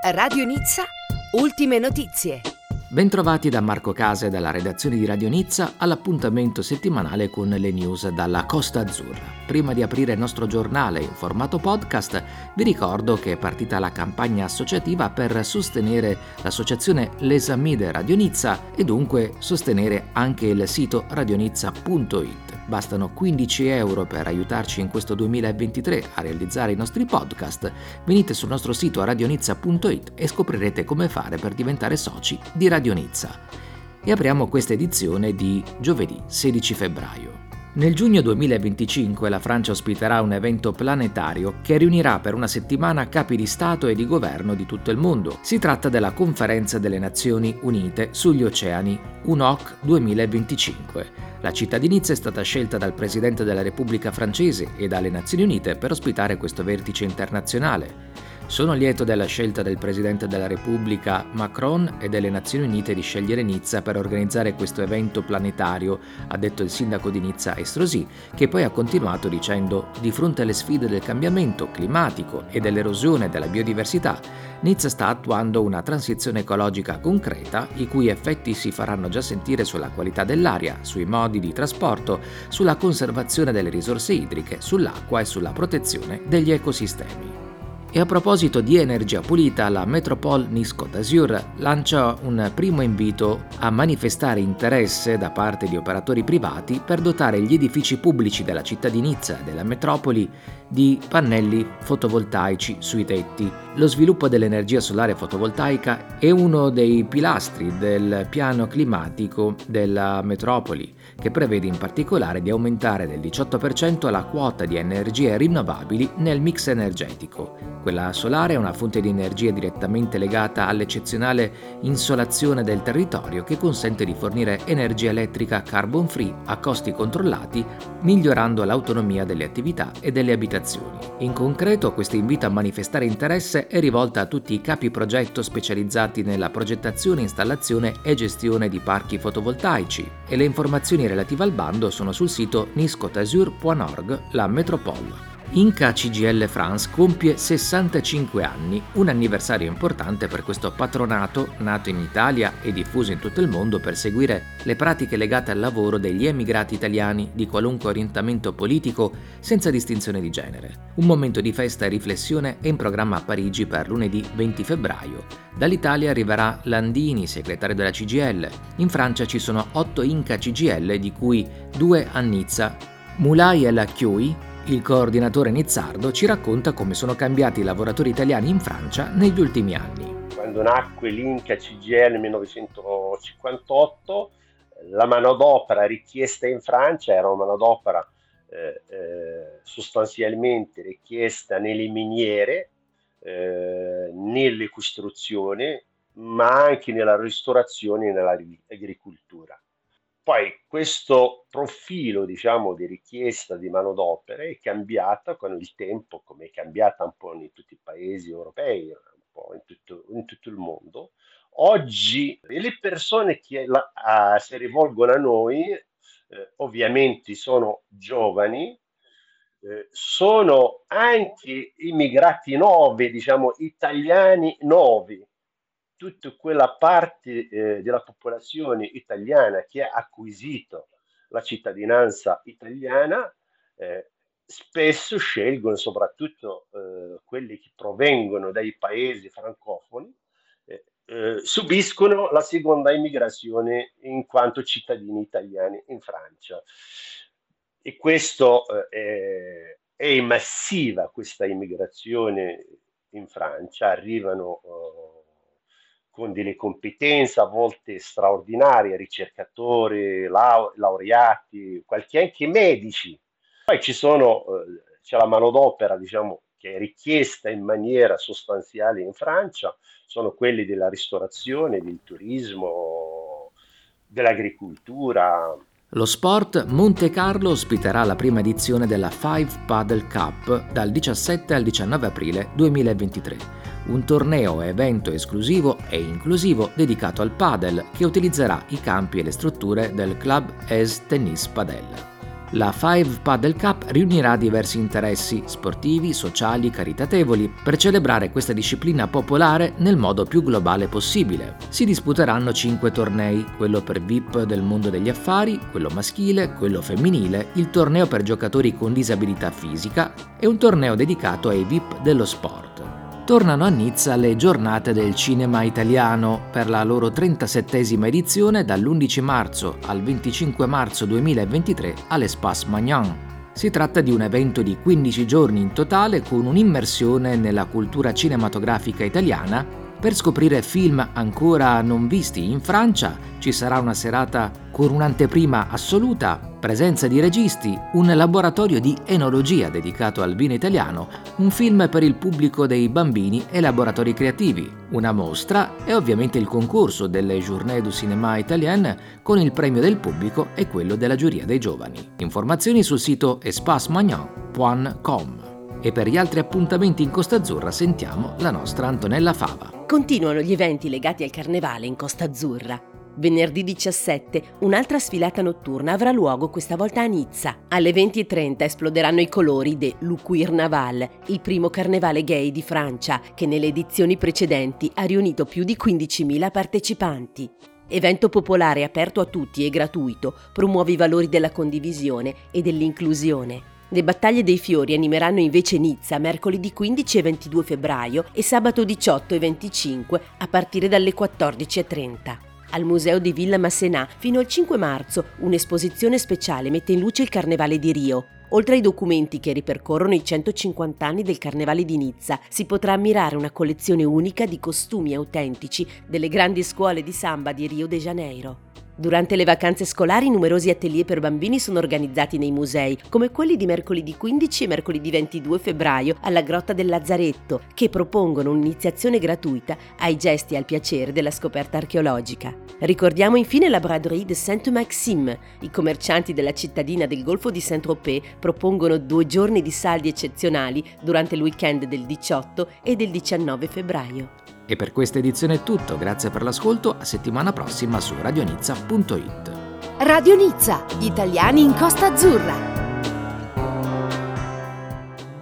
Radio Nizza, ultime notizie. Bentrovati da Marco Casa e dalla redazione di Radio Nizza all'appuntamento settimanale con le news dalla Costa Azzurra. Prima di aprire il nostro giornale in formato podcast, vi ricordo che è partita la campagna associativa per sostenere l'associazione Les Amis de Radio Nizza e dunque sostenere anche il sito radionizza.it. Bastano 15 euro per aiutarci in questo 2023 a realizzare i nostri podcast. Venite sul nostro sito radionizza.it e scoprirete come fare per diventare soci di Radio Nizza. E apriamo questa edizione di giovedì 16 febbraio. Nel giugno 2025 la Francia ospiterà un evento planetario che riunirà per una settimana capi di Stato e di governo di tutto il mondo. Si tratta della Conferenza delle Nazioni Unite sugli Oceani UNOC 2025. La città di Nizza è stata scelta dal Presidente della Repubblica francese e dalle Nazioni Unite per ospitare questo vertice internazionale. Sono lieto della scelta del Presidente della Repubblica Macron e delle Nazioni Unite di scegliere Nizza per organizzare questo evento planetario, ha detto il sindaco di Nizza Estrosi, che poi ha continuato dicendo: di fronte alle sfide del cambiamento climatico e dell'erosione della biodiversità, Nizza sta attuando una transizione ecologica concreta, i cui effetti si faranno già sentire sulla qualità dell'aria, sui modi di trasporto, sulla conservazione delle risorse idriche, sull'acqua e sulla protezione degli ecosistemi. E a proposito di energia pulita, la Métropole Nice-Côte d'Azur lancia un primo invito a manifestare interesse da parte di operatori privati per dotare gli edifici pubblici della città di Nizza e della metropoli di pannelli fotovoltaici sui tetti. Lo sviluppo dell'energia solare fotovoltaica è uno dei pilastri del piano climatico della metropoli, che prevede in particolare di aumentare del 18% la quota di energie rinnovabili nel mix energetico. Quella solare è una fonte di energia direttamente legata all'eccezionale insolazione del territorio che consente di fornire energia elettrica carbon free a costi controllati, migliorando l'autonomia delle attività e delle abitazioni. In concreto, questo invito a manifestare interesse è rivolto a tutti i capi progetto specializzati nella progettazione, installazione e gestione di parchi fotovoltaici, e le informazioni relative al bando sono sul sito nice-côte-d'azur.org, la Métropole. Inca CGL France compie 65 anni, un anniversario importante per questo patronato nato in Italia e diffuso in tutto il mondo per seguire le pratiche legate al lavoro degli emigrati italiani di qualunque orientamento politico senza distinzione di genere. Un momento di festa e riflessione è in programma a Parigi per lunedì 20 febbraio. Dall'Italia arriverà Landini, segretario della CGL. In Francia ci sono 8 Inca CGL, di cui 2 a Nizza. Moulay El Achoui, il coordinatore nizzardo, ci racconta come sono cambiati i lavoratori italiani in Francia negli ultimi anni. Quando nacque l'Inca CGL nel 1958, la manodopera richiesta in Francia era una manodopera sostanzialmente richiesta nelle miniere, nelle costruzioni, ma anche nella ristorazione e nell'agricoltura. Poi questo profilo, diciamo, di richiesta di manodopera è cambiata con il tempo, come è cambiata un po' in tutti i paesi europei, un po' in tutto il mondo. Oggi le persone che si rivolgono a noi ovviamente sono giovani, sono anche immigrati nuovi, diciamo italiani nuovi. Tutta quella parte della popolazione italiana che ha acquisito la cittadinanza italiana spesso scelgono, soprattutto quelli che provengono dai paesi francofoni, subiscono la seconda immigrazione in quanto cittadini italiani in Francia. E questo è massiva, questa immigrazione in Francia, arrivano con delle competenze a volte straordinarie, ricercatori, laureati, qualche anche medici. Poi c'è la manodopera, diciamo, che è richiesta in maniera sostanziale in Francia, sono quelli della ristorazione, del turismo, dell'agricoltura. Lo sport, Monte Carlo ospiterà la prima edizione della Five Padel Cup dal 17 al 19 aprile 2023. Un torneo evento esclusivo e inclusivo dedicato al padel che utilizzerà i campi e le strutture del Club ES Tennis Padel. La Five Paddle Cup riunirà diversi interessi sportivi, sociali, caritatevoli per celebrare questa disciplina popolare nel modo più globale possibile. Si disputeranno 5 tornei, quello per VIP del mondo degli affari, quello maschile, quello femminile, il torneo per giocatori con disabilità fisica e un torneo dedicato ai VIP dello sport. Tornano a Nizza le giornate del cinema italiano per la loro 37esima edizione dall'11 marzo al 25 marzo 2023 all'Espace Magnان. Si tratta di un evento di 15 giorni in totale con un'immersione nella cultura cinematografica italiana. Per scoprire film ancora non visti in Francia ci sarà una serata con un'anteprima assoluta, presenza di registi, un laboratorio di enologia dedicato al vino italiano, un film per il pubblico dei bambini e laboratori creativi, una mostra e ovviamente il concorso delle Journées du Cinéma Italien con il premio del pubblico e quello della giuria dei giovani. Informazioni sul sito espacemagnan.com. E per gli altri appuntamenti in Costa Azzurra sentiamo la nostra Antonella Fava. Continuano gli eventi legati al carnevale in Costa Azzurra. Venerdì 17 un'altra sfilata notturna avrà luogo questa volta a Nizza. Alle 20:30 esploderanno i colori de L'Uquir Naval, il primo carnevale gay di Francia, che nelle edizioni precedenti ha riunito più di 15.000 partecipanti. Evento popolare aperto a tutti e gratuito, promuove i valori della condivisione e dell'inclusione. Le battaglie dei fiori animeranno invece Nizza mercoledì 15 e 22 febbraio e sabato 18 e 25 a partire dalle 14:30. Al Museo di Villa Massenà fino al 5 marzo un'esposizione speciale mette in luce il Carnevale di Rio. Oltre ai documenti che ripercorrono i 150 anni del Carnevale di Nizza, si potrà ammirare una collezione unica di costumi autentici delle grandi scuole di samba di Rio de Janeiro. Durante le vacanze scolari numerosi atelier per bambini sono organizzati nei musei, come quelli di mercoledì 15 e mercoledì 22 febbraio alla Grotta del Lazzaretto, che propongono un'iniziazione gratuita ai gesti e al piacere della scoperta archeologica. Ricordiamo infine la Braderie de Saint-Maxime. I commercianti della cittadina del Golfo di Saint-Tropez propongono 2 giorni di saldi eccezionali durante il weekend del 18 e del 19 febbraio. E per questa edizione è tutto, grazie per l'ascolto, a settimana prossima su radionizza.it. Radio Nizza, gli italiani in Costa Azzurra.